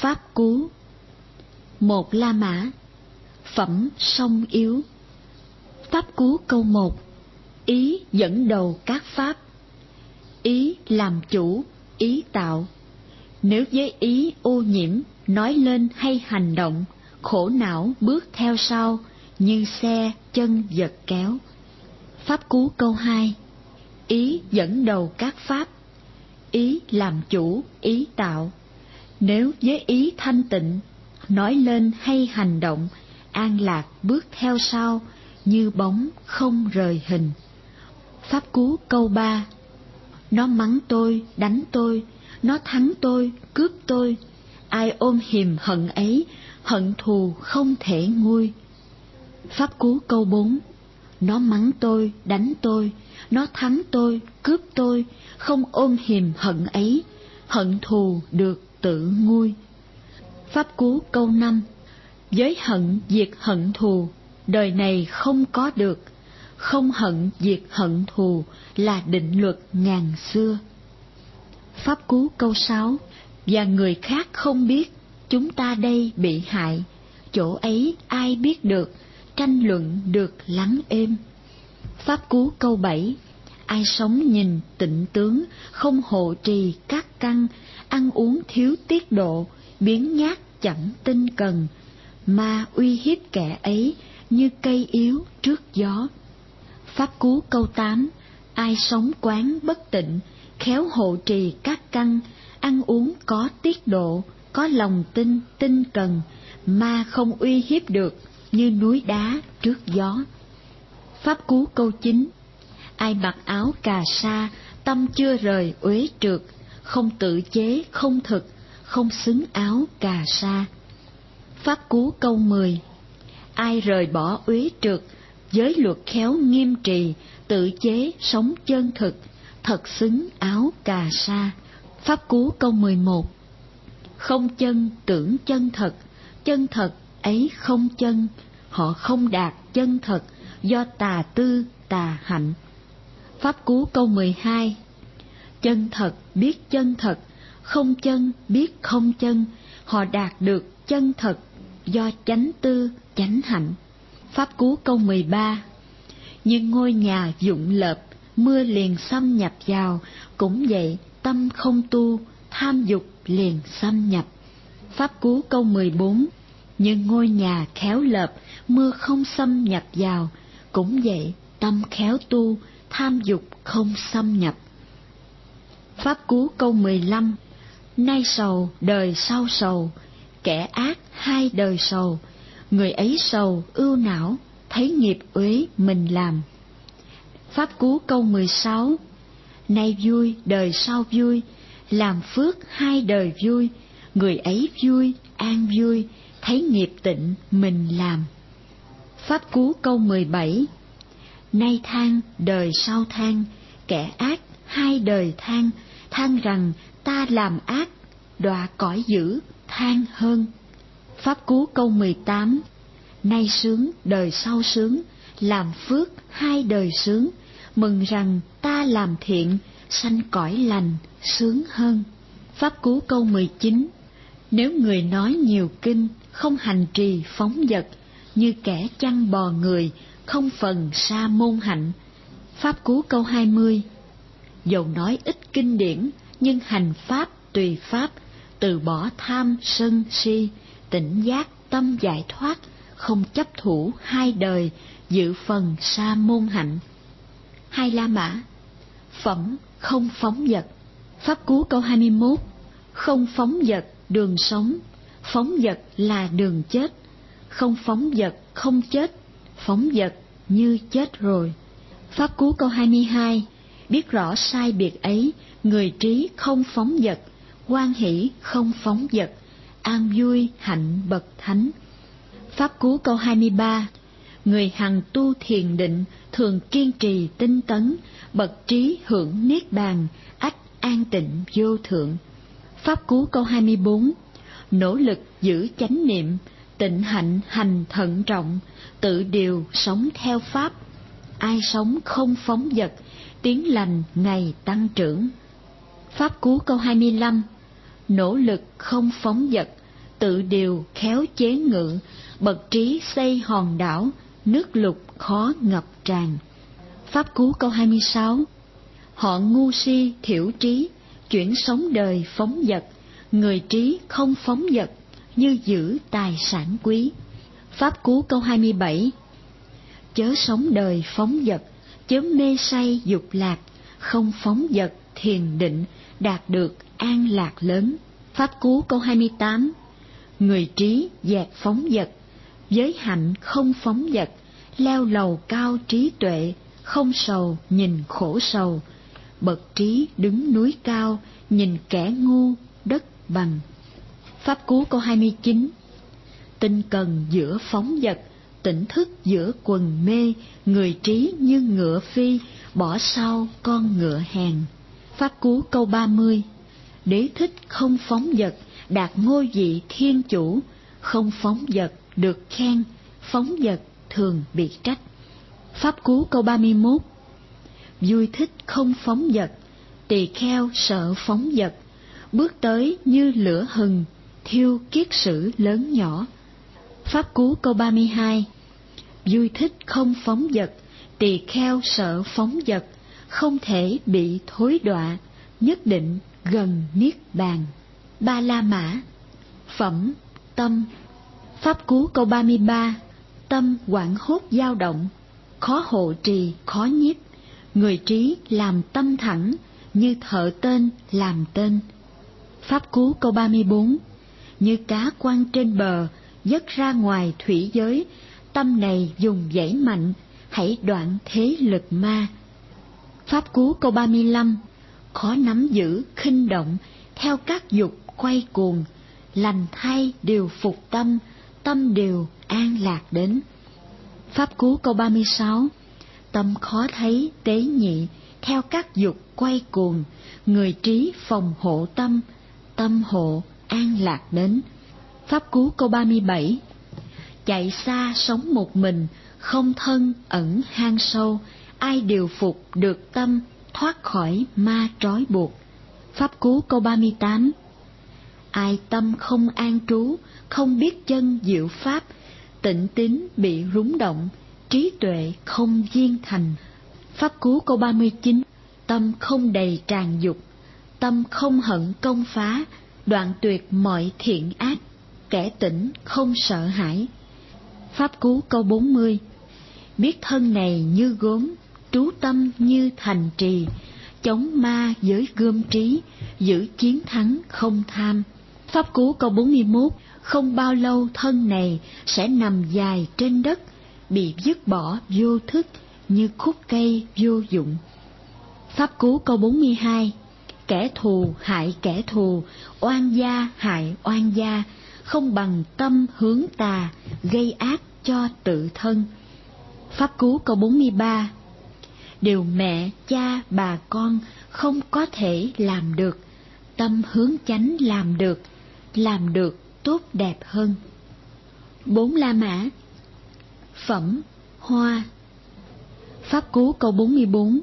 Pháp cú. Một La Mã. Phẩm song yếu. Pháp cú câu 1. Ý dẫn đầu các pháp. Ý làm chủ, ý tạo. Nếu với ý ô nhiễm, nói lên hay hành động, khổ não bước theo sau, như xe chân giật kéo. Pháp cú câu 2. Ý dẫn đầu các pháp. Ý làm chủ, ý tạo. Nếu với ý thanh tịnh, nói lên hay hành động, an lạc bước theo sau, như bóng không rời hình. Pháp cú câu 3. Nó mắng tôi, đánh tôi, nó thắng tôi, cướp tôi. Ai ôm hiềm hận ấy, hận thù không thể nguôi. Pháp cú câu 4. Nó mắng tôi, đánh tôi, nó thắng tôi, cướp tôi, không ôm hiềm hận ấy, hận thù được tự nguôi. Pháp cú câu 5. Giới hận diệt hận thù, đời này không có được. Không hận diệt hận thù là định luật ngàn xưa. Pháp cú câu 6. Và người khác không biết, chúng ta đây bị hại. Chỗ ấy ai biết được, tranh luận được lắng êm. Pháp cú câu 7. Ai sống nhìn tịnh tướng, không hộ trì các căn, ăn uống thiếu tiết độ, biếng nhác chẳng tinh cần, ma uy hiếp kẻ ấy như cây yếu trước gió. Pháp cú câu 8. Ai sống quán bất tịnh, khéo hộ trì các căn, ăn uống có tiết độ, có lòng tin tinh cần, ma không uy hiếp được như núi đá trước gió. Pháp cú câu 9. Ai mặc áo cà sa, tâm chưa rời uế trượt, không tự chế không thực, không xứng áo cà sa. Pháp cú câu 10. Ai rời bỏ uế trượt, giới luật khéo nghiêm trì, tự chế sống chân thực, thật xứng áo cà sa. Pháp cú câu 11. Không chân tưởng chân thật ấy không chân, họ không đạt chân thật, do tà tư tà hạnh. Pháp cú câu 12. Chân thật biết chân thật, không chân biết không chân, họ đạt được chân thật, do chánh tư chánh hạnh. Pháp cú câu 13. Nhưng ngôi nhà dụng lợp, mưa liền xâm nhập vào, cũng vậy tâm không tu, tham dục liền xâm nhập. Pháp cú câu 14. Nhưng ngôi nhà khéo lợp, mưa không xâm nhập vào, cũng vậy tâm khéo tu, tham dục không xâm nhập. Pháp cú câu 15. Nay sầu đời sau sầu, kẻ ác hai đời sầu, người ấy sầu ưu não, thấy nghiệp uế mình làm. Pháp cú câu 16. Nay vui đời sau vui, làm phước hai đời vui, người ấy vui an vui, thấy nghiệp tịnh mình làm. Pháp cú câu 17. Nay than đời sau than, kẻ ác hai đời than, than rằng ta làm ác, đọa cõi dữ than hơn. Pháp cú câu 18. Nay sướng đời sau sướng, làm phước hai đời sướng, mừng rằng ta làm thiện, sanh cõi lành sướng hơn. Pháp cú câu 19. Nếu người nói nhiều kinh, không hành trì phóng dật, như kẻ chăn bò người, không phần sa môn hạnh. Pháp cú câu 20. Dầu nói ít kinh điển, nhưng hành pháp tùy pháp, từ bỏ tham sân si, tỉnh giác tâm giải thoát, không chấp thủ hai đời, dự phần sa môn hạnh. Hai La Mã. Phẩm không phóng dật. Pháp cú câu 21. Không phóng dật đường sống, phóng dật là đường chết. Không phóng dật không chết, phóng dật như chết rồi. Pháp cú câu 22. Biết rõ sai biệt ấy, người trí không phóng dật, hoan hỷ không phóng dật, an vui hạnh bậc thánh. Pháp cú câu 23. Người hằng tu thiền định, thường kiên trì tinh tấn, bậc trí hưởng niết bàn, ắt an tịnh vô thượng. Pháp cú câu 24. Nỗ lực giữ chánh niệm, tịnh hạnh hành thận trọng, tự điều sống theo pháp. Ai sống không phóng dật, tiếng lành ngày tăng trưởng. Pháp cú câu 25. Nỗ lực không phóng dật, tự điều khéo chế ngự, bậc trí xây hòn đảo, nước lụt khó ngập tràn. Pháp Cú câu 26. Họ ngu si thiểu trí, chuyển sống đời phóng dật, người trí không phóng dật, như giữ tài sản quý. Pháp Cú câu 27. Chớ sống đời phóng dật, chớ mê say dục lạc, không phóng dật thiền định, đạt được an lạc lớn. Pháp Cú câu 28. Người trí dẹp phóng dật, giới hạnh không phóng dật, leo lầu cao trí tuệ, không sầu nhìn khổ sầu, bậc trí đứng núi cao, nhìn kẻ ngu đất bằng. Pháp Cú câu 29. Tinh cần giữa phóng dật, tỉnh thức giữa quần mê, người trí như ngựa phi, bỏ sau con ngựa hèn. Pháp Cú câu 30. Đế thích không phóng dật, đạt ngôi vị thiên chủ, không phóng dật được khen, phóng dật thường bị trách. Pháp Cú câu 31. Vui thích không phóng dật, tỳ kheo sợ phóng dật, bước tới như lửa hừng, thiêu kiết sử lớn nhỏ. Pháp Cú câu 32. Vui thích không phóng dật, tỳ kheo sợ phóng dật, không thể bị thối đọa, nhất định gần niết bàn. Ba La Mã. Phẩm tâm. Pháp Cú câu 33. Tâm hoảng hốt dao động, khó hộ trì khó nhiếp, người trí làm tâm thẳng, như thợ tên làm tên. Pháp Cú câu 34. Như cá quăng trên bờ, dất ra ngoài thủy giới, tâm này dùng dãy mạnh, hãy đoạn thế lực ma. Pháp Cú câu 35. Khó nắm giữ khinh động, theo các dục quay cuồng, lành thay điều phục tâm, tâm đều an lạc đến. Pháp Cú câu 36. Tâm khó thấy tế nhị, theo các dục quay cuồng, người trí phòng hộ tâm, tâm hộ an lạc đến. Pháp Cú câu 37. Chạy xa sống một mình, không thân ẩn hang sâu, ai điều phục được tâm, thoát khỏi ma trói buộc. Pháp Cú câu 38. Ai tâm không an trú, không biết chân diệu pháp, tịnh tín bị rúng động, trí tuệ không viên thành. Pháp Cú câu 39. Tâm không đầy tràn dục, tâm không hận công phá, đoạn tuyệt mọi thiện ác, kẻ tỉnh không sợ hãi. Pháp Cú câu 40. Biết thân này như gốm, trú tâm như thành trì, chống ma với gươm trí, giữ chiến thắng không tham. Pháp Cú câu 41. Không bao lâu thân này sẽ nằm dài trên đất, bị dứt bỏ vô thức, như khúc cây vô dụng. Pháp Cú câu 42. Kẻ thù hại kẻ thù, oan gia hại oan gia, không bằng tâm hướng tà, gây ác cho tự thân. Pháp Cú câu 43. Điều mẹ, cha, bà con không có thể làm được, tâm hướng chánh làm được tốt đẹp hơn. Bốn La Mã. Phẩm hoa. Pháp Cú câu 44.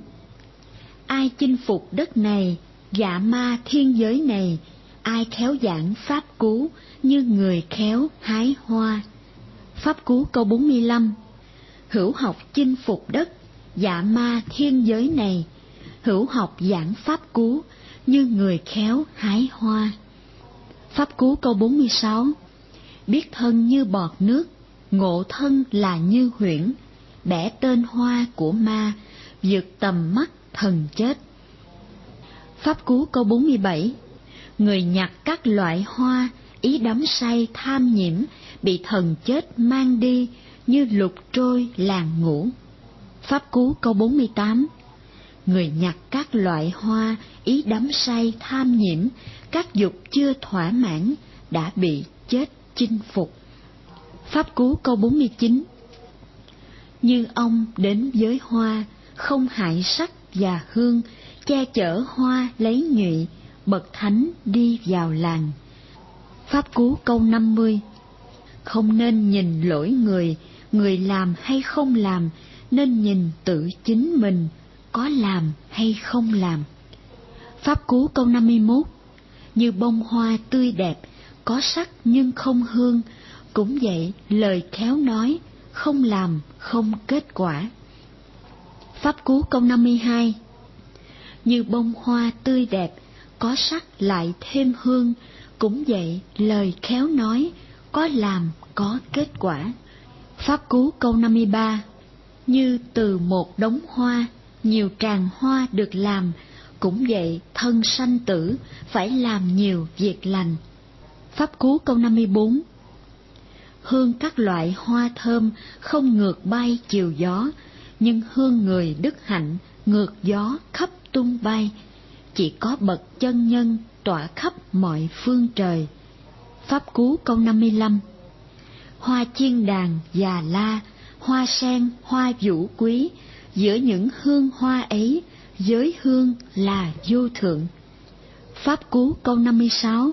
Ai chinh phục đất này, dạ ma thiên giới này, ai khéo giảng Pháp Cú, như người khéo hái hoa. Pháp Cú câu 45. Hữu học chinh phục đất, dạ ma thiên giới này, hữu học giảng Pháp Cú, như người khéo hái hoa. Pháp Cú câu 46. Biết thân như bọt nước, ngộ thân là như huyễn, bẻ tên hoa của ma, vượt tầm mắt thần chết. Pháp Cú câu 47. Người nhặt các loại hoa, ý đắm say tham nhiễm, bị thần chết mang đi, như lục trôi làng ngủ. Pháp Cú câu 48. Người nhặt các loại hoa, ý đắm say tham nhiễm, các dục chưa thỏa mãn, đã bị chết chinh phục. Pháp Cú câu 49. Như ông đến với hoa, không hại sắc và hương, che chở hoa lấy nhụy, bậc thánh đi vào làng. Pháp Cú câu 50. Không nên nhìn lỗi người, người làm hay không làm, nên nhìn tự chính mình, có làm hay không làm. Pháp Cú câu 51. Như bông hoa tươi đẹp, có sắc nhưng không hương, cũng vậy lời khéo nói, không làm không kết quả. Pháp Cú câu 52. Như bông hoa tươi đẹp, có sắc lại thêm hương, cũng vậy lời khéo nói, có làm có kết quả. Pháp Cú câu 53. Như từ một đống hoa, nhiều tràng hoa được làm, cũng vậy thân sanh tử, phải làm nhiều việc lành. Pháp Cú câu 54. Hương các loại hoa thơm không ngược bay chiều gió, nhưng hương người đức hạnh ngược gió khắp tung bay, chỉ có bậc chân nhân tỏa khắp mọi phương trời. Pháp Cú câu 55. Hoa chiên đàn già la, hoa sen hoa vũ quý, giữa những hương hoa ấy, giới hương là vô thượng. Pháp Cú câu 56.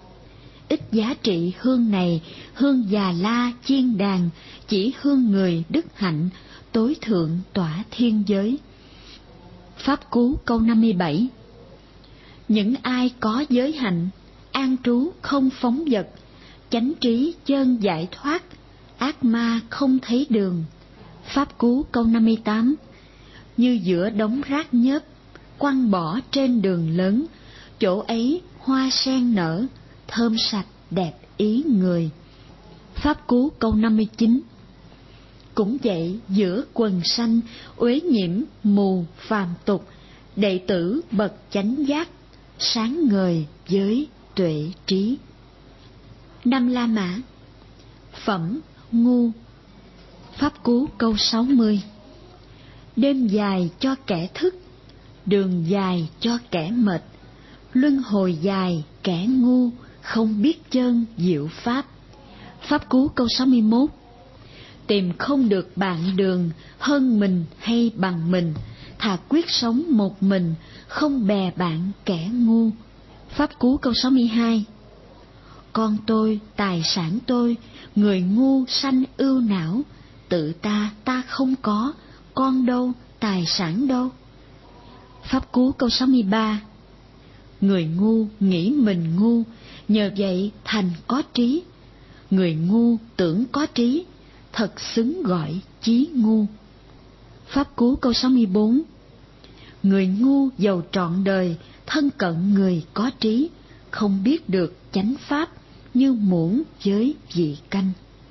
Ít giá trị hương này, hương già la chiên đàn, chỉ hương người đức hạnh, tối thượng tỏa thiên giới. Pháp Cú câu 57. Những ai có giới hạnh, an trú không phóng dật, chánh trí chân giải thoát, ác ma không thấy đường. Pháp Cú câu 58. Như giữa đống rác nhớp, quăng bỏ trên đường lớn, chỗ ấy hoa sen nở, thơm sạch đẹp ý người. Pháp Cú câu 59. Cũng vậy giữa quần sanh, uế nhiễm mù phàm tục, đệ tử bậc chánh giác, sáng ngời với tuệ trí. Năm La Mã. Phẩm ngu. Pháp Cú câu 60. Đêm dài cho kẻ thức, đường dài cho kẻ mệt, luân hồi dài kẻ ngu, không biết chân diệu pháp. Pháp Cú câu 61. Tìm không được bạn đường, hơn mình hay bằng mình, thà quyết sống một mình, không bè bạn kẻ ngu. Pháp Cú câu 62. Con tôi, tài sản tôi, người ngu sanh ưu não, tự ta không có, con đâu, tài sản đâu. Pháp Cú câu 63. Người ngu nghĩ mình ngu, nhờ vậy thành có trí. Người ngu tưởng có trí, thật xứng gọi chí ngu. Pháp Cú câu 64. Người ngu giàu trọn đời, thân cận người có trí, không biết được chánh pháp, như muỗng với vị canh.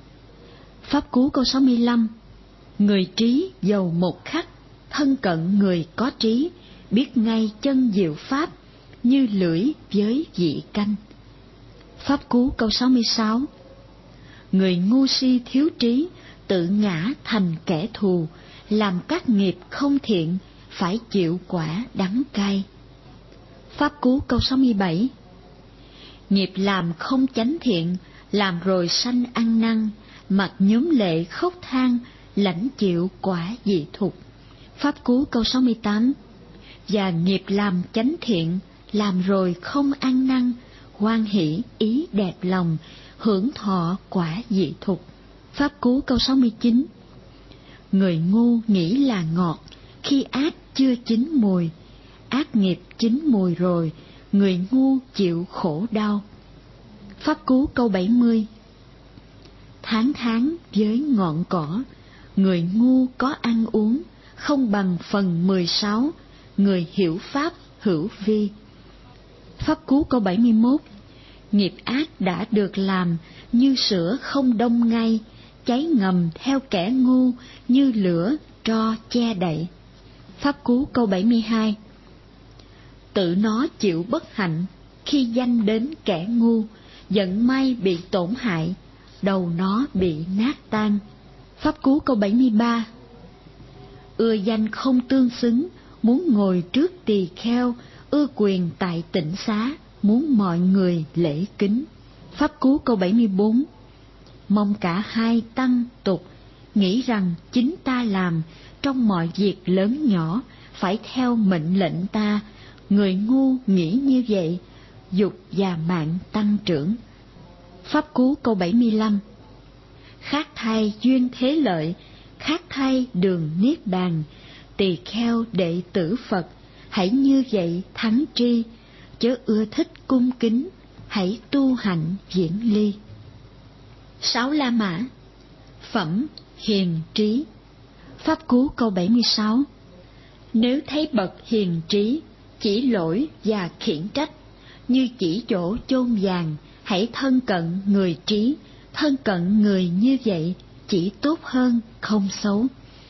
Pháp Cú câu 65. Người trí giàu một khắc, thân cận người có trí, biết ngay chân diệu pháp, như lưỡi với vị canh. Pháp Cú câu 66. Người ngu si thiếu trí, tự ngã thành kẻ thù, làm các nghiệp không thiện, phải chịu quả đắng cay. Pháp Cú câu 67. Nghiệp làm không chánh thiện, làm rồi sanh ăn năn, mặt nhúm lệ khóc than, lãnh chịu quả dị thục. Pháp Cú câu 68. Và nghiệp làm chánh thiện, làm rồi không ăn năn, hoan hỷ ý đẹp lòng, hưởng thọ quả dị thục. Pháp Cú câu 69. Người ngu nghĩ là ngọt, khi ác chưa chín mùi, ác nghiệp chín mùi rồi, người ngu chịu khổ đau. Pháp Cú câu 70. Tháng tháng với ngọn cỏ, người ngu có ăn uống, không bằng phần 16, người hiểu pháp hữu vi. Pháp Cú câu 71. Nghiệp ác đã được làm, như sữa không đông ngay, cháy ngầm theo kẻ ngu, như lửa tro che đậy. Pháp Cú câu 72. Tự nó chịu bất hạnh, khi danh đến kẻ ngu, giận may bị tổn hại, đầu nó bị nát tan. Pháp Cú câu 73. Ưa danh không tương xứng, muốn ngồi trước tỳ kheo, ưa quyền tại tịnh xá, muốn mọi người lễ kính. Pháp Cú câu 74. Mong cả hai tăng tục, nghĩ rằng chính ta làm, trong mọi việc lớn nhỏ, phải theo mệnh lệnh ta, người ngu nghĩ như vậy, dục và mạng tăng trưởng. Pháp Cú câu 75. Khác thay duyên thế lợi, khác thay đường niết bàn, tỳ kheo đệ tử Phật, hãy như vậy thắng tri, chớ ưa thích cung kính, hãy tu hạnh viễn ly. 6 La Mã. Phẩm hiền trí. Pháp Cú câu 76. Nếu thấy bậc hiền trí chỉ lỗi và khiển trách, như chỉ chỗ chôn vàng, hãy thân cận người trí. Thân cận người như vậy chỉ tốt hơn, không xấu.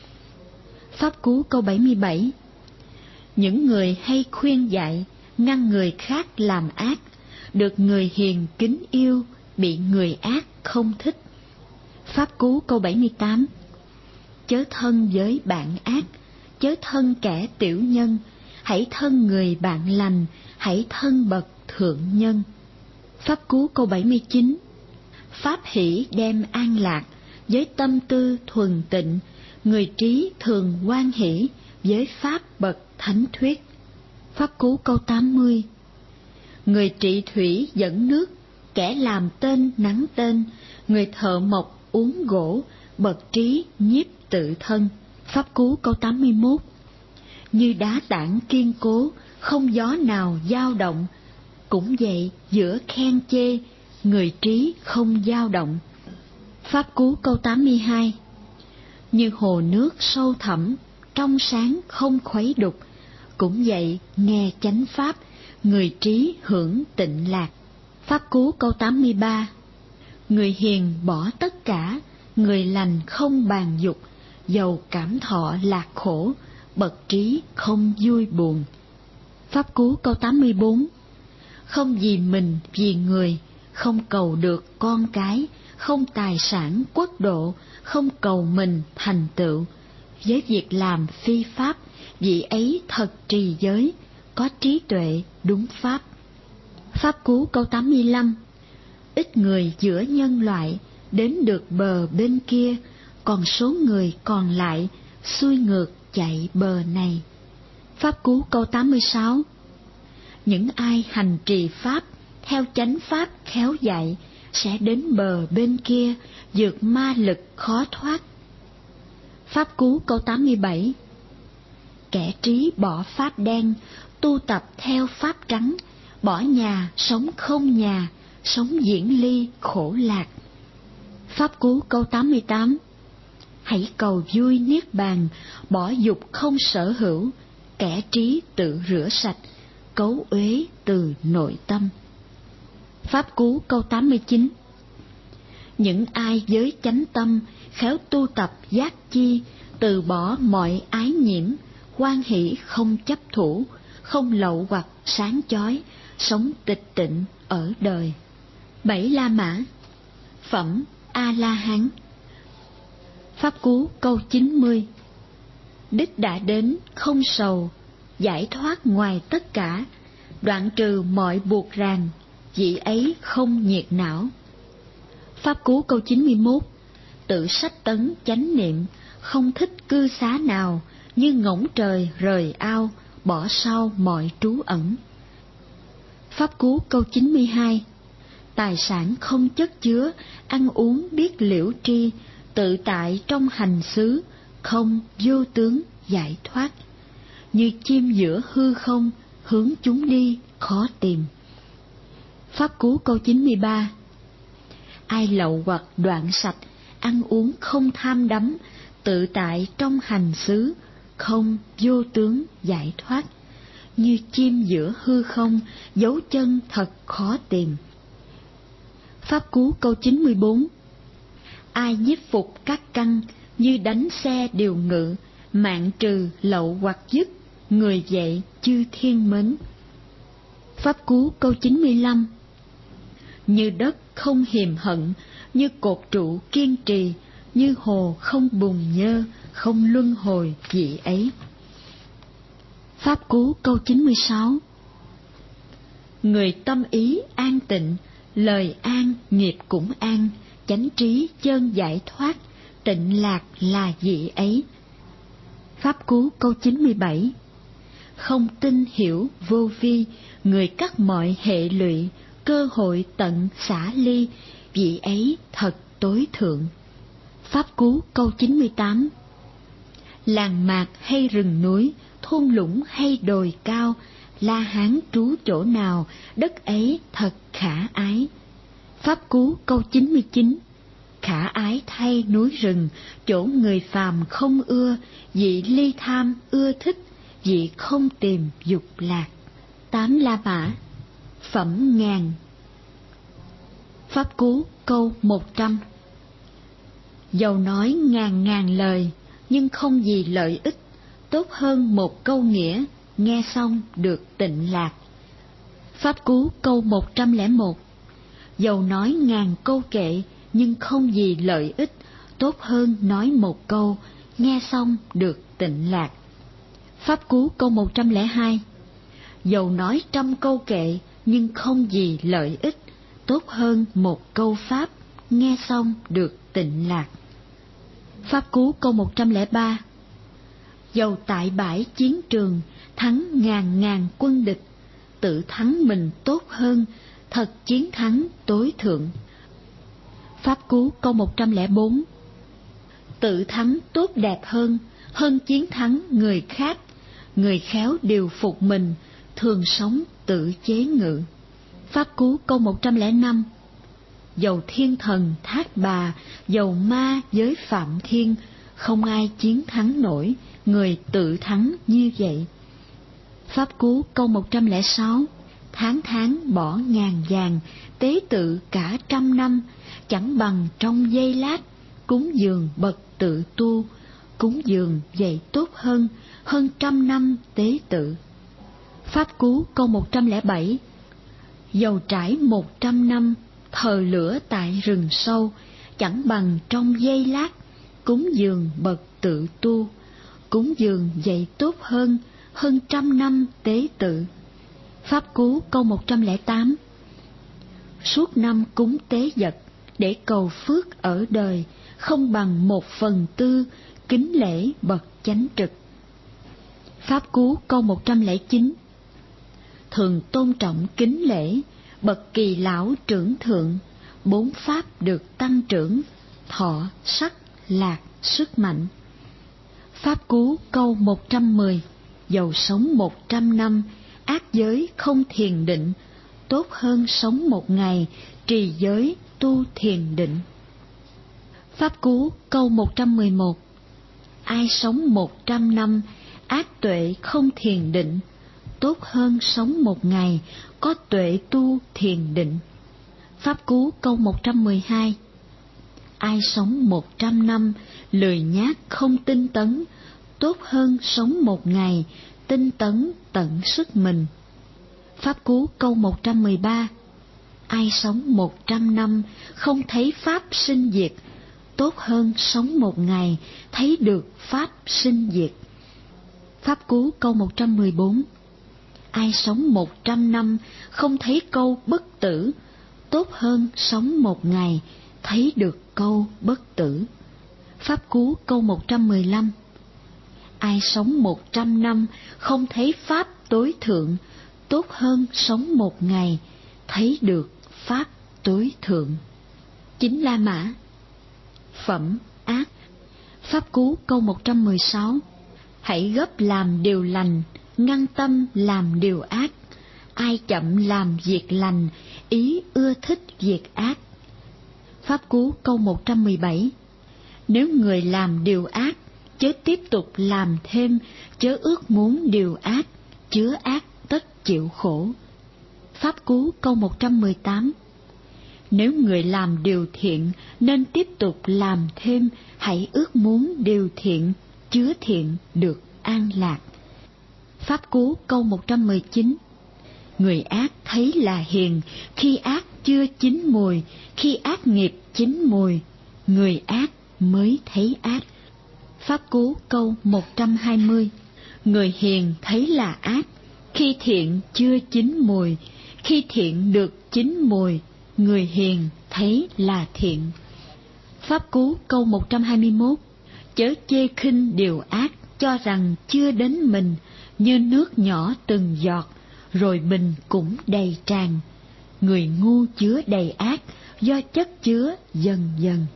Pháp Cú câu 77. Những người hay khuyên dạy, ngăn người khác làm ác, được người hiền kính yêu, bị người ác không thích. Pháp Cú câu 78. Chớ thân với bạn ác, chớ thân kẻ tiểu nhân, hãy thân người bạn lành, hãy thân bậc thượng nhân. Pháp Cú câu 79. Pháp hỷ đem an lạc, với tâm tư thuần tịnh, người trí thường hoan hỷ, với pháp bậc thánh thuyết. Pháp Cú câu 80. Người trị thủy dẫn nước, kẻ làm tên nắng tên, người thợ mộc uống gỗ, bậc trí nhiếp tự thân. Pháp Cú câu 81. Như đá tảng kiên cố, không gió nào dao động, cũng vậy giữa khen chê, người trí không dao động. Pháp Cú câu 82. Như hồ nước sâu thẳm, trong sáng không khuấy đục, cũng vậy nghe chánh pháp, người trí hưởng tịnh lạc. Pháp Cú câu 83. Người hiền bỏ tất cả, người lành không bàn dục, dầu cảm thọ lạc khổ, bậc trí không vui buồn. Pháp Cú câu 84. Không vì mình vì người, không cầu được con cái, không tài sản quốc độ, không cầu mình thành tựu. Với việc làm phi pháp, vị ấy thật trì giới, có trí tuệ đúng pháp. Pháp Cú câu 85. Ít người giữa nhân loại, đến được bờ bên kia, còn số người còn lại, xuôi ngược chạy bờ này. Pháp Cú câu 86. Những ai hành trì pháp, theo chánh pháp khéo dạy, sẽ đến bờ bên kia, vượt ma lực khó thoát. Pháp Cú câu 87. Kẻ trí bỏ pháp đen, tu tập theo pháp trắng, bỏ nhà sống không nhà, sống diễn ly khổ lạc. Pháp Cú câu 88. Hãy cầu vui niết bàn, bỏ dục không sở hữu, kẻ trí tự rửa sạch, cấu uế từ nội tâm. Pháp Cú câu 89. Những ai với chánh tâm, khéo tu tập giác chi, từ bỏ mọi ái nhiễm, hoan hỷ không chấp thủ, không lậu hoặc sáng chói, sống tịch tịnh ở đời. 7 La Mã. Phẩm A-la-hán. Pháp Cú câu 90. Đích đã đến không sầu, giải thoát ngoài tất cả, đoạn trừ mọi buộc ràng, vị ấy không nhiệt não. Pháp Cú câu 91. Tự sách tấn chánh niệm, không thích cư xá nào, như ngỗng trời rời ao, bỏ sau mọi trú ẩn. Pháp Cú câu 92. Tài sản không chất chứa, ăn uống biết liễu tri, tự tại trong hành xứ, không vô tướng giải thoát. Như chim giữa hư không, hướng chúng đi khó tìm. Pháp Cú câu 93. Ai lậu hoặc đoạn sạch, ăn uống không tham đắm, tự tại trong hành xứ, không vô tướng giải thoát. Như chim giữa hư không, dấu chân thật khó tìm. Pháp Cú câu 94. Ai nhiếp phục các căn, như đánh xe điều ngự, mạng trừ lậu hoặc dứt, người vậy chư thiên mến. Pháp Cú câu 95. Như đất không hiềm hận, như cột trụ kiên trì, như hồ không bùn nhơ, không luân hồi vị ấy. Pháp Cú câu 96. Người tâm ý an tịnh, lời an nghiệp cũng an, chánh trí chân giải thoát, tịnh lạc là vị ấy. Pháp Cú câu 97. Không tin hiểu vô vi, người cắt mọi hệ lụy, cơ hội tận xả ly, vị ấy thật tối thượng. Pháp Cú câu 98. Làng mạc hay rừng núi, thung lũng hay đồi cao, La Hán trú chỗ nào, đất ấy thật khả ái. Pháp Cú câu 99. Khả ái thay núi rừng, chỗ người phàm không ưa, vị ly tham ưa thích, vị không tìm dục lạc. 8 La Mã. Phẩm ngàn. Pháp Cú câu 100. Dầu nói ngàn ngàn lời, nhưng không gì lợi ích, tốt hơn một câu nghĩa, nghe xong được tịnh lạc. Pháp Cú câu 101. Dầu nói ngàn câu kệ, nhưng không gì lợi ích, tốt hơn nói một câu, nghe xong được tịnh lạc. Pháp Cú câu 102. Dầu nói trăm câu kệ, nhưng không gì lợi ích, tốt hơn một câu pháp, nghe xong được tịnh lạc. Pháp Cú câu 103. Dầu tại bãi chiến trường, thắng ngàn ngàn quân địch, tự thắng mình tốt hơn, thật chiến thắng tối thượng. Pháp Cú câu 104. Tự thắng tốt đẹp hơn chiến thắng người khác, người khéo điều phục mình, thường sống tự chế ngự. Pháp Cú câu 105. Dầu thiên thần thác bà, dầu ma giới phạm thiên, không ai chiến thắng nổi, người tự thắng như vậy. Pháp Cú câu 106. Tháng tháng bỏ ngàn vàng, tế tự cả trăm năm, chẳng bằng trong giây lát, cúng dường bậc tự tu, cúng dường vậy tốt hơn trăm năm tế tự. Pháp Cú câu 107. Dầu trải 100 năm, thờ lửa tại rừng sâu, chẳng bằng trong giây lát, cúng dường bậc tự tu, cúng dường vậy tốt hơn trăm năm tế tự. Pháp Cú câu 108. Suốt năm cúng tế vật, để cầu phước ở đời, không bằng 1/4 kính lễ bậc chánh trực. Pháp Cú câu 109. Thường tôn trọng kính lễ, bậc kỳ lão trưởng thượng, 4 pháp được tăng trưởng, thọ, sắc, lạc, sức mạnh. Pháp Cú câu 110. Dầu sống 100 năm, ác giới không thiền định, tốt hơn sống một ngày, trì giới tu thiền định. Pháp Cú câu 111. Ai sống 100 năm, ác tuệ không thiền định, tốt hơn sống một ngày, có tuệ tu thiền định. Pháp Cú câu 112. Ai sống 100 năm, lười nhác không tinh tấn, tốt hơn sống một ngày, tinh tấn tận sức mình. Pháp Cú câu 113. Ai sống 100 năm, không thấy pháp sinh diệt, tốt hơn sống một ngày, thấy được pháp sinh diệt. Pháp Cú câu 114. Ai sống 100 năm, không thấy câu bất tử, tốt hơn sống một ngày, thấy được câu bất tử. Pháp Cú câu 115. Ai sống 100 năm, không thấy pháp tối thượng, tốt hơn sống một ngày, thấy được pháp tối thượng. 9 La Mã. Phẩm ác. Pháp Cú câu 116. Hãy gấp làm điều lành, ngăn tâm làm điều ác. Ai chậm làm việc lành, ý ưa thích việc ác. Pháp Cú câu 117. Nếu người làm điều ác, chớ tiếp tục làm thêm, chớ ước muốn điều ác, chứa ác tất chịu khổ. Pháp Cú câu 118. Nếu người làm điều thiện, nên tiếp tục làm thêm, hãy ước muốn điều thiện, chứa thiện được an lạc. Pháp Cú câu 119. Người ác thấy là hiền, khi ác chưa chín mùi, khi ác nghiệp chín mùi, người ác mới thấy ác. Pháp Cú câu 120. Người hiền thấy là ác, khi thiện chưa chín mùi, khi thiện được chín mùi, người hiền thấy là thiện. Pháp Cú câu 121. Chớ chê khinh điều ác, cho rằng chưa đến mình, như nước nhỏ từng giọt, rồi bình cũng đầy tràn. Người ngu chứa đầy ác, do chất chứa dần dần.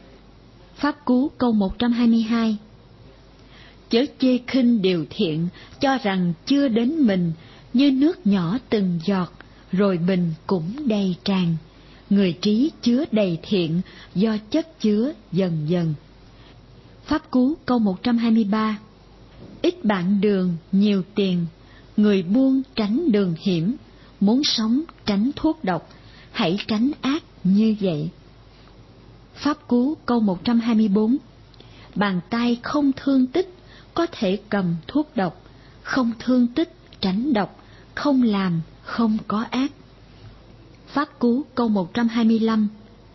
Pháp Cú câu 122. Chớ chê khinh điều thiện, cho rằng chưa đến mình, như nước nhỏ từng giọt, rồi bình cũng đầy tràn. Người trí chứa đầy thiện, do chất chứa dần dần. Pháp Cú câu 123. Ít bạn đường, nhiều tiền, người buôn tránh đường hiểm, muốn sống tránh thuốc độc, hãy tránh ác như vậy. Pháp Cú câu 124. Bàn tay không thương tích, có thể cầm thuốc độc, không thương tích, tránh độc, không làm, không có ác. Pháp Cú câu 125.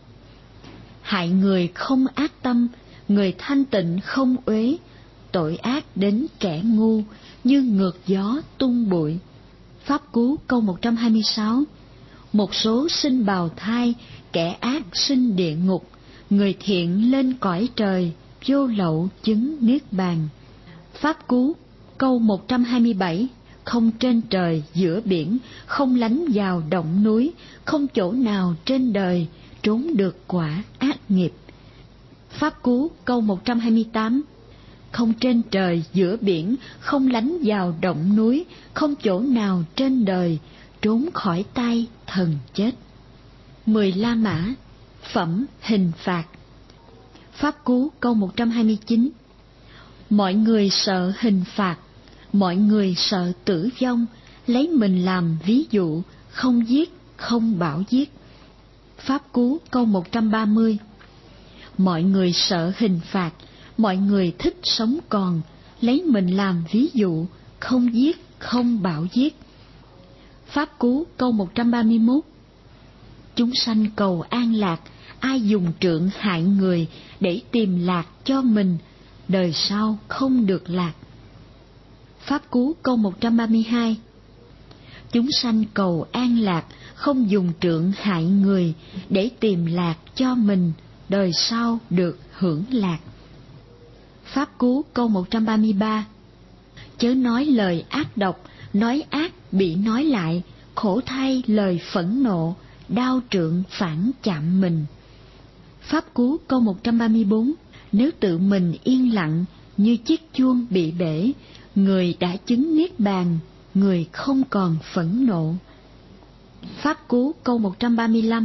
Hại người không ác tâm, người thanh tịnh không uế, tội ác đến kẻ ngu, như ngược gió tung bụi. Pháp Cú câu 126. Một số sinh bào thai, kẻ ác sinh địa ngục, người thiện lên cõi trời, vô lậu chứng niết bàn. Pháp Cú câu 127. Không trên trời giữa biển, không lánh vào động núi, không chỗ nào trên đời trốn được quả ác nghiệp. Pháp Cú câu 128. Không trên trời giữa biển, không lánh vào động núi, không chỗ nào trên đời trốn khỏi tay thần chết. 10 La Mã, phẩm hình phạt. Pháp Cú câu 129. Mọi người sợ hình phạt, mọi người sợ tử vong, lấy mình làm ví dụ, không giết, không bảo giết. Pháp Cú câu 130. Mọi người sợ hình phạt, mọi người thích sống còn, lấy mình làm ví dụ, không giết, không bảo giết. Pháp Cú câu 131. Chúng sanh cầu an lạc, ai dùng trượng hại người để tìm lạc cho mình, đời sau không được lạc. Pháp Cú câu 132. Chúng sanh cầu an lạc, không dùng trượng hại người để tìm lạc cho mình, đời sau được hưởng lạc. Pháp Cú câu 133. Chớ nói lời ác độc, nói ác bị nói lại, khổ thay lời phẫn nộ, đao trượng phản chạm mình. Pháp Cú câu 134. Nếu tự mình yên lặng, như chiếc chuông bị bể, người đã chứng niết bàn, người không còn phẫn nộ. Pháp Cú câu 135.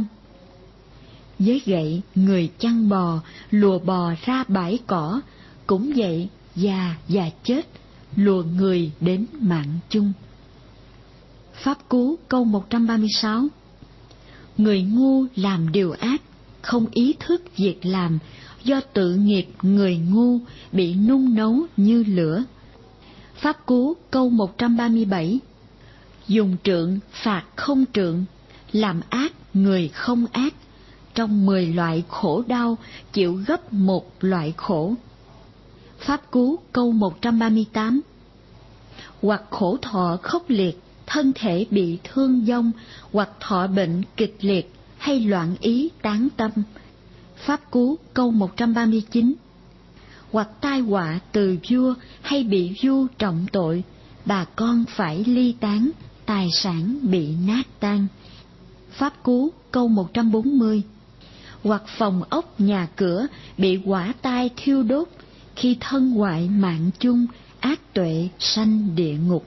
Với gậy người chăn bò, lùa bò ra bãi cỏ, cũng vậy già và chết, lùa người đến mạng chung. Pháp Cú câu 136. Người ngu làm điều ác, không ý thức việc làm, do tự nghiệp người ngu bị nung nấu như lửa. Pháp Cú câu 137. Dùng trượng phạt không trượng, làm ác người không ác, trong 10 loại khổ đau chịu gấp 1 loại khổ. Pháp Cú câu 138. Hoặc khổ thọ khốc liệt, thân thể bị thương vong, hoặc thọ bệnh kịch liệt, hay loạn ý tán tâm. Pháp Cú câu 139. Hoặc tai họa từ vua, hay bị vua trọng tội, bà con phải ly tán, tài sản bị nát tan. Pháp Cú câu 140. Hoặc phòng ốc nhà cửa bị hỏa tai thiêu đốt, khi thân hoại mạng chung, ác tuệ sanh địa ngục.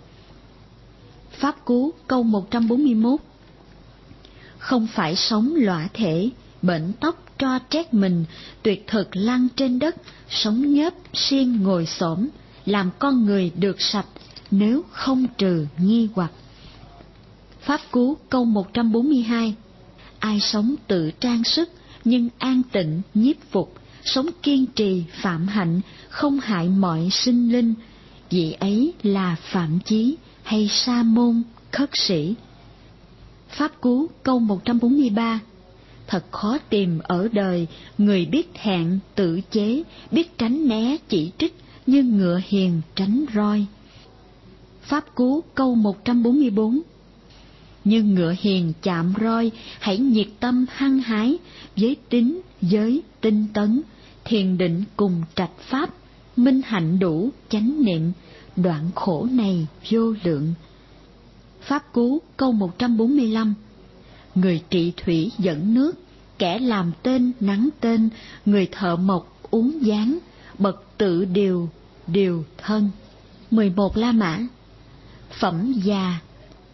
Pháp Cú câu 141. Không phải sống lõa thể, bệnh tóc tro trét mình, tuyệt thực lăn trên đất, sống nhớp xiên ngồi xổm, làm con người được sạch, nếu không trừ nghi hoặc. Pháp Cú câu 142. Ai sống tự trang sức, nhưng an tịnh nhiếp phục, sống kiên trì phạm hạnh, không hại mọi sinh linh, vị ấy là Phạm Chí hay Sa môn khất sĩ. Pháp Cú câu 143. Thật khó tìm ở đời người biết hẹn tự chế, biết tránh né chỉ trích, như ngựa hiền tránh roi. Pháp Cú câu 144. Như ngựa hiền chạm roi, hãy nhiệt tâm hăng hái, với tín giới tinh tấn, thiền định cùng trạch pháp, minh hạnh đủ chánh niệm, đoạn khổ này vô lượng. Pháp Cú câu 145. Người trị thủy dẫn nước, kẻ làm tên nắng tên, người thợ mộc uống gián, bậc tự điều, điều thân. 11 La Mã, phẩm già.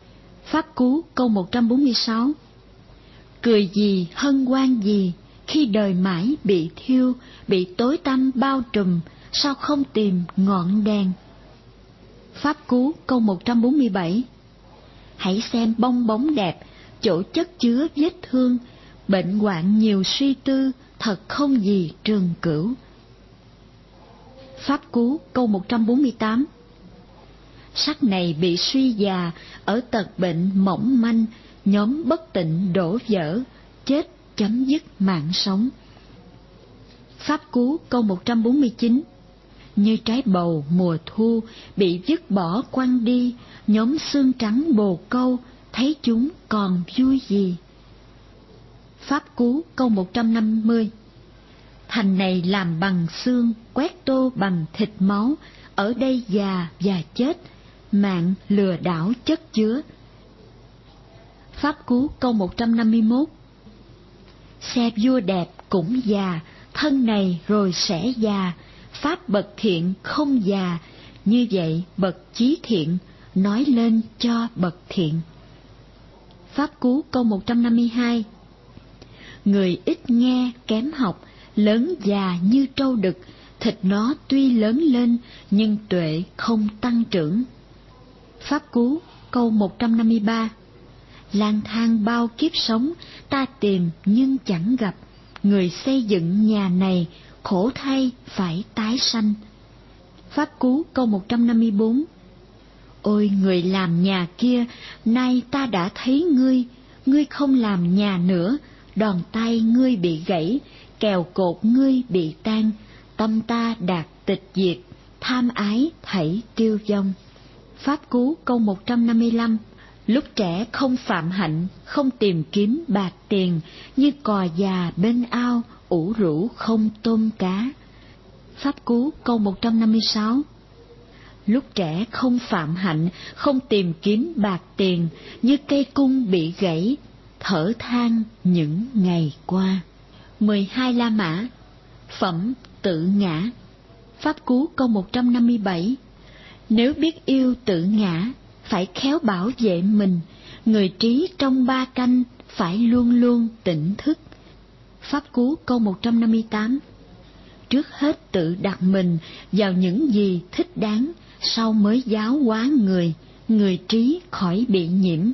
Pháp Cú câu 146. Cười gì hân hoan gì, khi đời mãi bị thiêu, bị tối tăm bao trùm, sao không tìm ngọn đèn? Pháp Cú câu 147. Hãy xem bong bóng đẹp, chỗ chất chứa vết thương, bệnh hoạn nhiều suy tư, thật không gì trường cửu. Pháp Cú câu 148. Sắc này bị suy già, ở tật bệnh mỏng manh, nhóm bất tịnh đổ vỡ, chết chấm dứt mạng sống. Pháp Cú câu 149. Như trái bầu mùa thu, bị vứt bỏ quăng đi, nhóm xương trắng bồ câu, thấy chúng còn vui gì? Pháp Cú câu 150. Thành này làm bằng xương, quét tô bằng thịt máu, ở đây già và chết, mạng lừa đảo chất chứa. Pháp Cú câu 151. Xe vua đẹp cũng già, thân này rồi sẽ già, pháp bậc thiện không già, như vậy bậc chí thiện nói lên cho bậc thiện. Pháp Cú câu 152. Người ít nghe kém học, lớn già như trâu đực, thịt nó tuy lớn lên nhưng tuệ không tăng trưởng. Pháp Cú câu 153. Lang thang bao kiếp sống, ta tìm nhưng chẳng gặp, người xây dựng nhà này khổ thay phải tái sanh. Pháp Cú câu 154. Ôi người làm nhà kia, nay ta đã thấy ngươi, ngươi không làm nhà nữa, đòn tay ngươi bị gãy, kèo cột ngươi bị tan, tâm ta đạt tịch diệt, tham ái thảy tiêu vong. Pháp Cú câu 155. Lúc trẻ không phạm hạnh, không tìm kiếm bạc tiền, như cò già bên ao, ủ rũ không tôm cá. Pháp Cú câu 156. Lúc trẻ không phạm hạnh, không tìm kiếm bạc tiền, như cây cung bị gãy, thở than những ngày qua. 12 La Mã. Phẩm tự ngã. Pháp Cú câu 157. Nếu biết yêu tự ngã, phải khéo bảo vệ mình, người trí trong ba canh phải luôn luôn tỉnh thức. Pháp Cú câu 158. Trước hết tự đặt mình vào những gì thích đáng, sau mới giáo hóa người trí khỏi bị nhiễm.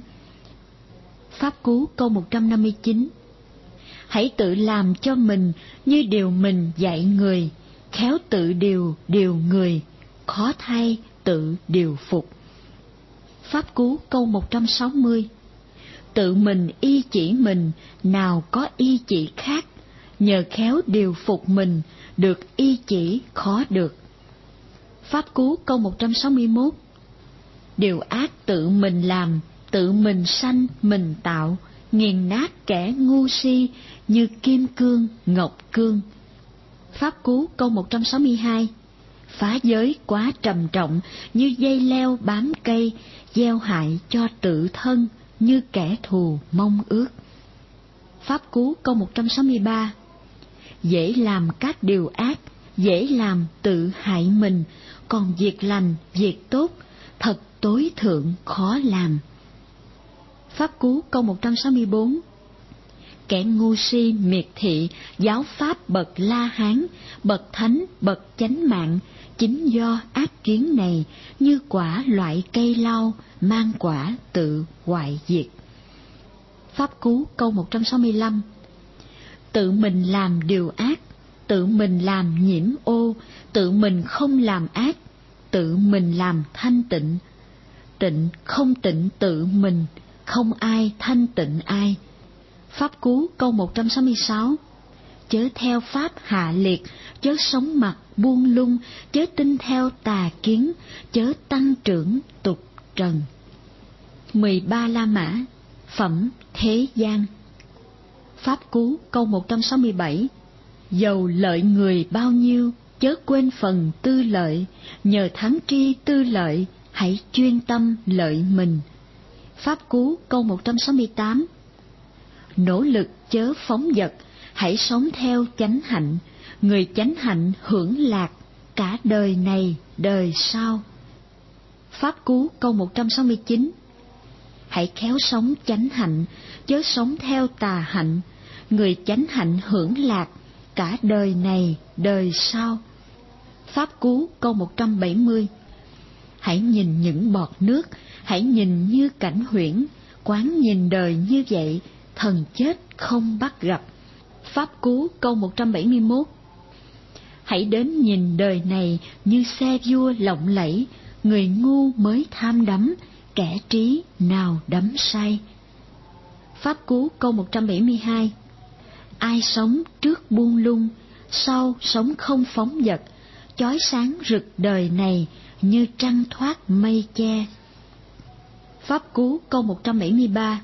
Pháp Cú câu 159. Hãy tự làm cho mình như điều mình dạy người, khéo tự điều người, khó thay tự điều phục. Pháp Cú câu 160. Tự mình y chỉ mình, nào có y chỉ khác, nhờ khéo điều phục mình, được y chỉ khó được. Pháp Cú câu 161. Điều ác tự mình làm, tự mình sanh mình tạo, nghiền nát kẻ ngu si, như kim cương ngọc cương. Pháp Cú câu 162. Phá giới quá trầm trọng, như dây leo bám cây, gieo hại cho tự thân, như kẻ thù mong ước. Pháp Cú câu 163. Dễ làm các điều ác, dễ làm tự hại mình, còn việc lành, việc tốt, thật tối thượng khó làm. Pháp Cú câu 164. Kẻ ngu si miệt thị, giáo pháp bậc La Hán, bậc thánh, bậc chánh mạng, chính do ác kiến này, như quả loại cây lau, mang quả tự hoại diệt. Pháp Cú câu 165. Tự mình làm điều ác, tự mình làm nhiễm ô, tự mình không làm ác, tự mình làm thanh tịnh. Tịnh không tịnh tự mình, không ai thanh tịnh ai. Pháp Cú câu 166. Chớ theo pháp hạ liệt, chớ sống mặt buông lung, chớ tin theo tà kiến, chớ tăng trưởng tục trần. 13 La Mã. Phẩm thế gian. Pháp Cú câu 167. Dầu lợi người bao nhiêu, chớ quên phần tư lợi, nhờ thắng tri tư lợi, hãy chuyên tâm lợi mình. Pháp Cú câu 168. Nỗ lực chớ phóng dật, hãy sống theo chánh hạnh, người chánh hạnh hưởng lạc, cả đời này đời sau. Pháp Cú câu 169. Hãy khéo sống chánh hạnh, chớ sống theo tà hạnh. Người chánh hạnh hưởng lạc cả đời này đời sau. Pháp Cú câu 170. Hãy nhìn những bọt nước, hãy nhìn như cảnh huyễn, quán nhìn đời như vậy, thần chết không bắt gặp. Pháp Cú câu 171. Hãy đến nhìn đời này như xe vua lộng lẫy, người ngu mới tham đắm, kẻ trí nào đắm say. Pháp Cú câu 172. Ai sống trước buông lung, sau sống không phóng dật, chói sáng rực đời này như trăng thoát mây che. Pháp Cú câu 173.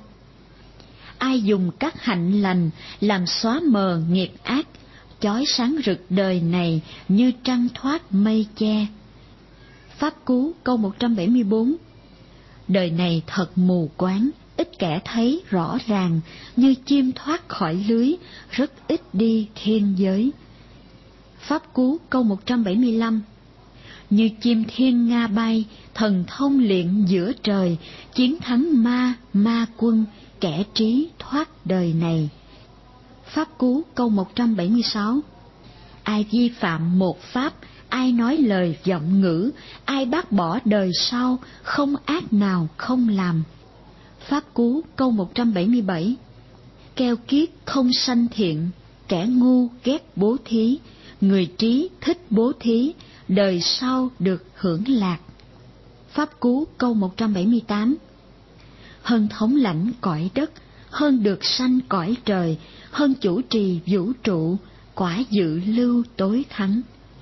Ai dùng các hạnh lành làm xóa mờ nghiệp ác, chói sáng rực đời này như trăng thoát mây che. Pháp Cú câu 174. Đời này thật mù quáng, ít kẻ thấy rõ ràng, như chim thoát khỏi lưới, rất ít đi thiên giới. Pháp Cú câu 175. Như chim thiên nga bay, thần thông luyện giữa trời, chiến thắng ma quân, kẻ trí thoát đời này. Pháp Cú câu 176. Ai vi phạm một pháp, ai nói lời vọng ngữ, ai bác bỏ đời sau, không ác nào không làm. Pháp Cú câu 177. Keo kiết không sanh thiện, kẻ ngu ghét bố thí, người trí thích bố thí, đời sau được hưởng lạc. Pháp Cú câu 178. Hơn thống lãnh cõi đất, hơn được sanh cõi trời, hơn chủ trì vũ trụ, quả dự lưu tối thắng.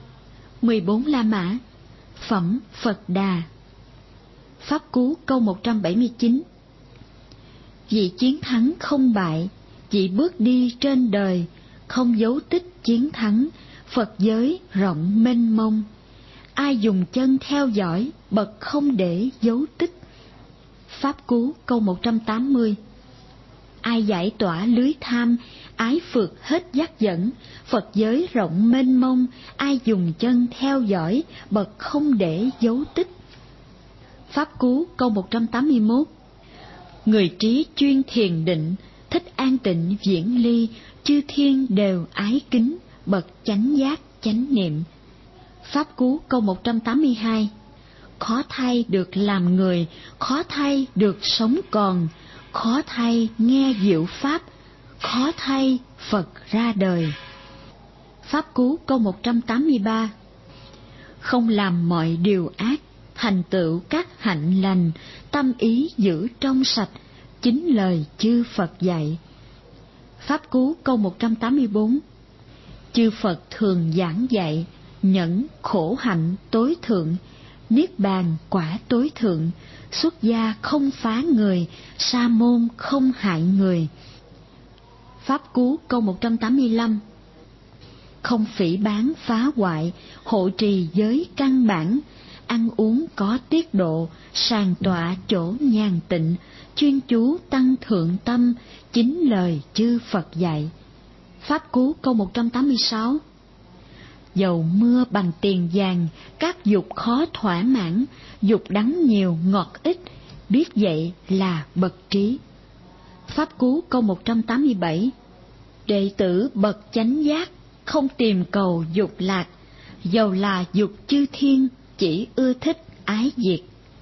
14 La Mã. Phẩm Phật Đà. Pháp Cú câu 179. Vị chiến thắng không bại, vị bước đi trên đời, không dấu tích chiến thắng, Phật giới rộng mênh mông. Ai dùng chân theo dõi, bậc không để dấu tích. Pháp Cú câu 180. Ai giải tỏa lưới tham, ái phượt hết dắt dẫn, Phật giới rộng mênh mông, ai dùng chân theo dõi, bậc không để dấu tích. Pháp Cú câu 181. Người trí chuyên thiền định, thích an tịnh viễn ly, chư thiên đều ái kính, bậc chánh giác chánh niệm. Pháp Cú câu 182. Khó thay được làm người, khó thay được sống còn, khó thay nghe diệu pháp, khó thay Phật ra đời. Pháp Cú câu 183. Không làm mọi điều ác, thành tựu các hạnh lành, tâm ý giữ trong sạch, chính lời chư Phật dạy. Pháp Cú câu 184. Chư Phật thường giảng dạy, nhẫn khổ hạnh tối thượng, niết bàn quả tối thượng, xuất gia không phá người, sa môn không hại người. Pháp Cú câu 185. Không phỉ báng phá hoại, hộ trì giới căn bản, ăn uống có tiết độ, sàng tọa chỗ nhàn tịnh, chuyên chú tăng thượng tâm, chính lời chư Phật dạy. Pháp Cú câu 186. Dầu mưa bằng tiền vàng, các dục khó thỏa mãn, dục đắng nhiều ngọt ít, biết vậy là bậc trí. Pháp Cú câu 187. Đệ tử bậc chánh giác, không tìm cầu dục lạc, dầu là dục chư thiên, chỉ ưa thích ái diệt.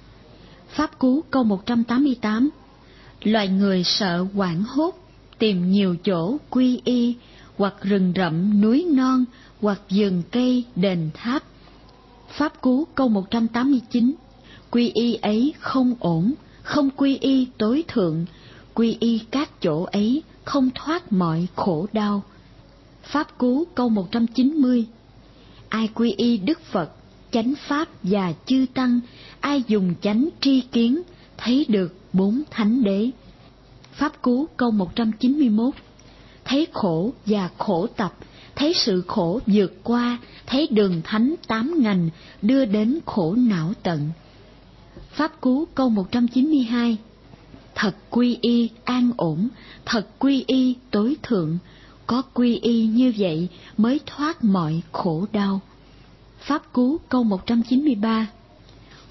Pháp Cú câu 188. Loài người sợ hoảng hốt, tìm nhiều chỗ quy y, hoặc rừng rậm núi non, hoặc vườn cây đền tháp. Pháp Cú câu 189. Quy y ấy không ổn, không quy y tối thượng, quy y các chỗ ấy không thoát mọi khổ đau. Pháp Cú câu 190. Ai quy y Đức Phật, chánh Pháp và chư Tăng, ai dùng chánh tri kiến, thấy được bốn thánh đế. Pháp Cú câu 191. Thấy khổ và khổ tập, thấy sự khổ vượt qua, thấy đường thánh tám ngành, đưa đến khổ não tận. Pháp Cú câu 192. Thật quy y an ổn, thật quy y tối thượng, có quy y như vậy mới thoát mọi khổ đau. Pháp Cú câu 193.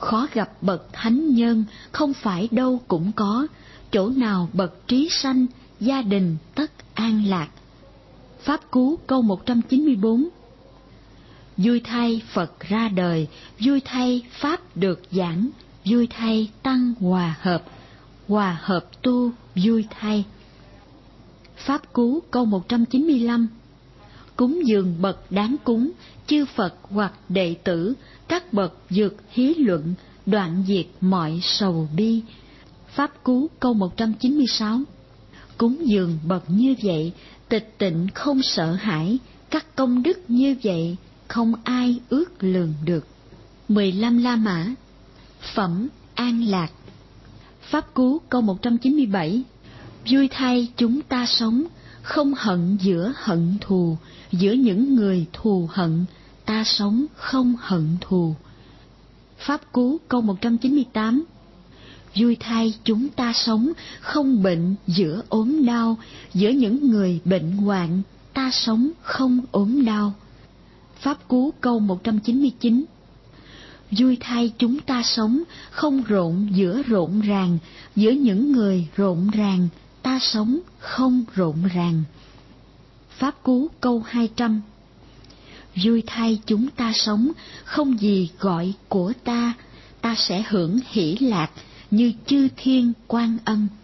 Khó gặp bậc thánh nhân, không phải đâu cũng có, chỗ nào bậc trí sanh, gia đình tất an lạc. Pháp Cú câu 194. Vui thay Phật ra đời, vui thay Pháp được giảng, vui thay Tăng hòa hợp tu vui thay. Pháp Cú câu 195. Cúng dường bậc đáng cúng, chư Phật hoặc đệ tử, các bậc dược hí luận, đoạn diệt mọi sầu bi. Pháp Cú câu 196. Cúng dường bậc như vậy, tịch tịnh không sợ hãi, các công đức như vậy, không ai ước lường được. 15 La Mã. Phẩm an lạc. Pháp Cú câu 197. Vui thay chúng ta sống, không hận giữa hận thù, giữa những người thù hận, ta sống không hận thù. Pháp Cú câu 198. Vui thay chúng ta sống, không bệnh giữa ốm đau, giữa những người bệnh hoạn, ta sống không ốm đau. Pháp Cú câu 199. Vui thay chúng ta sống, không rộn giữa rộn ràng, giữa những người rộn ràng, ta sống không rộn ràng. Pháp Cú câu 200. Vui thay chúng ta sống, không gì gọi của ta, ta sẽ hưởng hỷ lạc như chư thiên quan âm.